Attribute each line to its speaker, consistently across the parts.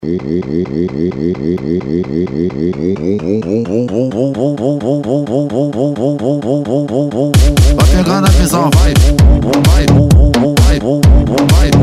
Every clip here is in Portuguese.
Speaker 1: Vai pegando a visão, vai, vai, vai, vai,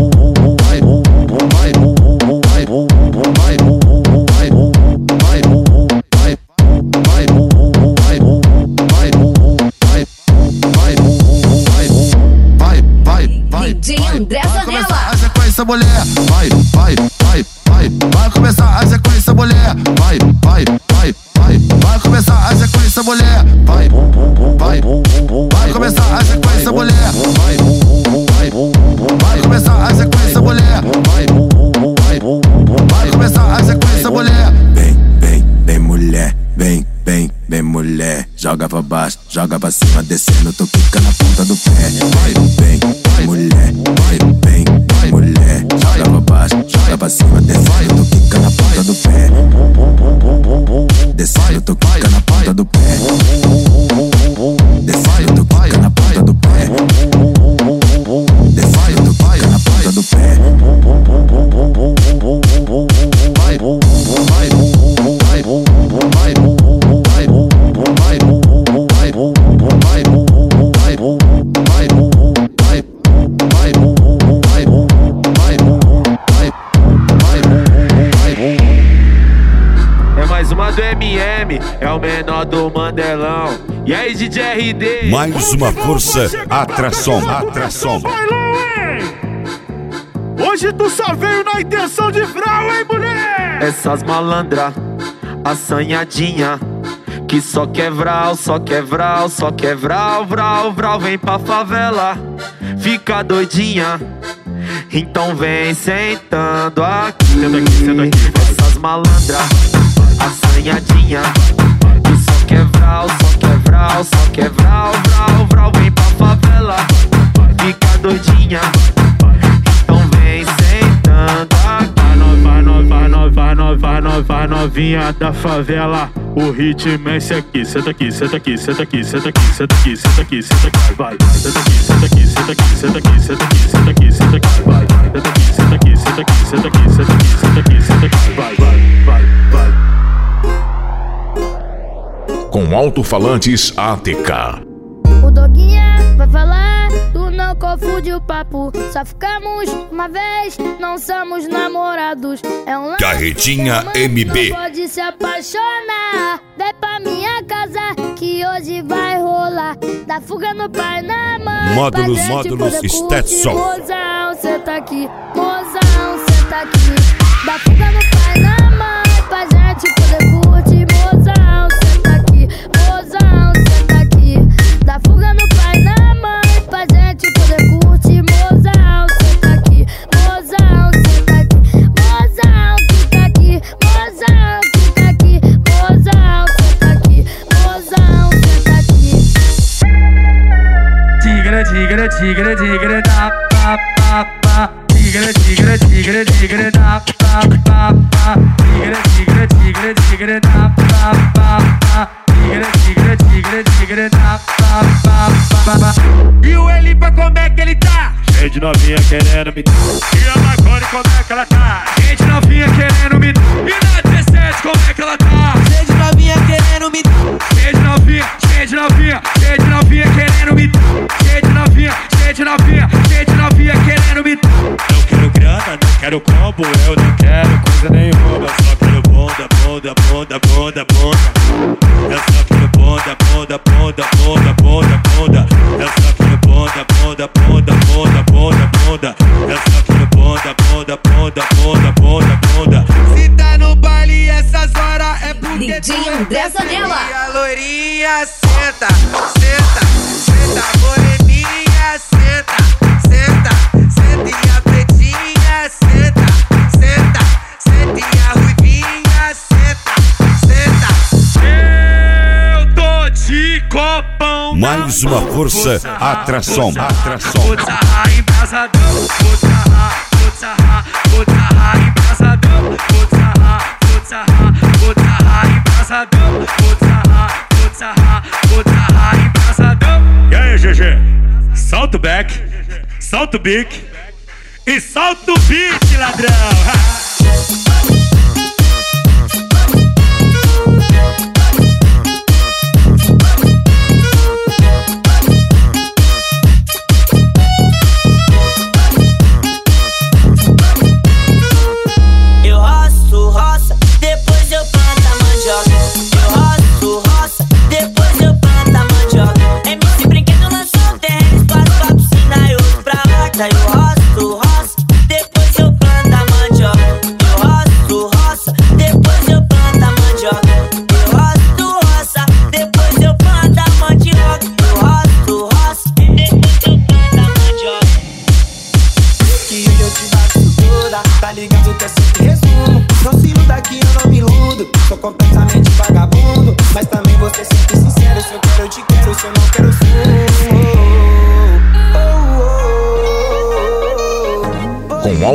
Speaker 2: a sequência, mulher, vai, vai, vai, vai, vai começar a sequência, mulher, vai, vai, vai, vai, vai começar a sequência, mulher, vai, vai, vai começar a sequência, mulher, vai, vai, vai começar a sequência, mulher, vai, vai, vai começar a sequência, mulher.
Speaker 3: Vem mulher, vem mulher, joga pra baixo, joga pra cima, descendo, tu quica na ponta do pé. Vem mulher, vem mulher, joga pra baixo, joga pra cima, descendo, tu quica na ponta do pé. Descendo, tu quica na ponta do pé. Descendo, tu quica na ponta do pé. Descendo, tu quica na ponta do pé. Vai, vai, vai,
Speaker 4: é mais uma do MM, é o menor do Mandelão. E aí, DJ RD?
Speaker 5: Mais uma força, atração.
Speaker 6: Hoje tu só veio na intenção de vral, hein, mulher?
Speaker 4: Essas malandra, assanhadinha, que só quer vral, só quer vral, só quer vral, vral, vral. Vem pra favela, fica doidinha, então vem sentando aqui. Senta aqui. Essas malandra, assanhadinha, que só quer vral, só quer vral, só quer vral, vral, vral. Vem pra favela, fica doidinha, então vem sentando aqui.
Speaker 6: Vai novinha da favela, o ritmo é esse aqui. Senta aqui, senta aqui, senta aqui, senta aqui, senta aqui, senta aqui, senta aqui, vai. Senta aqui, senta aqui, senta aqui, senta aqui, senta aqui, senta aqui, senta aqui, vai. Senta aqui, senta aqui, senta aqui, senta aqui, senta aqui, senta aqui, senta aqui, vai, vai, vai.
Speaker 5: Com alto-falantes ATK.
Speaker 7: O Doguinha vai falar, tu não confunde o papo. Só ficamos uma vez, não somos namorados. É um
Speaker 5: Carretinha MB.
Speaker 7: Pode se apaixonar, vem pra minha casa que hoje vai rolar. Da fuga no pai na mãe,
Speaker 5: Módulos Stetson.
Speaker 7: Mozão, cê tá aqui, mozão, cê tá aqui. Da fuga no pai na mãe, pra gente poder curtir. Mozão, cê tá aqui, mozão, cê tá aqui. Da fuga no pai na mãe, pra gente poder curtir. Mozão, cê tá aqui, mozão, cê tá aqui. Mozão, fica aqui, mozão, fica aqui. Mozão, cê tá aqui, mozão, cê tá aqui.
Speaker 6: Tigre, da, pa, pa, pa. Tigre, da, pa, pa, pa. Tigre, da, pa, pa, pa. Tigre, da, pa, pa, pa. E o Elipa, como é que ele tá? Cheio de novinha querendo me dar. E a Marconi, como é que ela tá? Cheio de novinha querendo me dar. E na 17, como é que ela tá?
Speaker 8: Cheio de novinha querendo me dar.
Speaker 6: Cheio de novinha querendo me dar. Cheio de novinha querendo me dar. Não quero grana, não quero combo, eu não quero coisa nenhuma. Eu só quero bunda. Eu só quero bunda. Eu só quero bunda. Eu só quero bunda. Se tá no baile essas horas é porque
Speaker 2: DJ André Zanella.
Speaker 8: E a loirinha senta, moreninha senta. E a pretinha senta. E a ruivinha senta.
Speaker 6: Eu tô de copão.
Speaker 5: Mais uma força, atração.
Speaker 6: Vou sarrar embrasadão. Vou sarrar embrasadão. Vou sarrar embrasadão. E aí, GG? Solta o back, solta o bique e solta o beat, ladrão.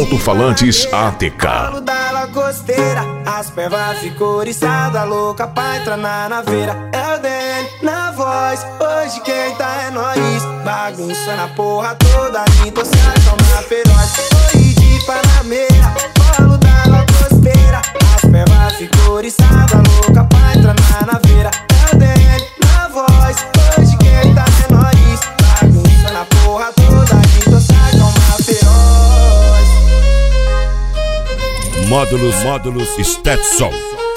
Speaker 5: Alto-falantes ATK.
Speaker 8: Paulo da Lagosteira, as pervas ficou oriçada, louca pra entrar na naveira. É o DN na voz, hoje quem tá é nós. Bagunça na porra toda, então se acalma feroz. Oi de Panameira, Paulo da Lagosteira, as pervas ficou oriçada, louca pra entrar na naveira. É o DN na voz, hoje quem tá é nós. Bagunça na porra toda, então se acalma feroz.
Speaker 5: Módulos Stetson.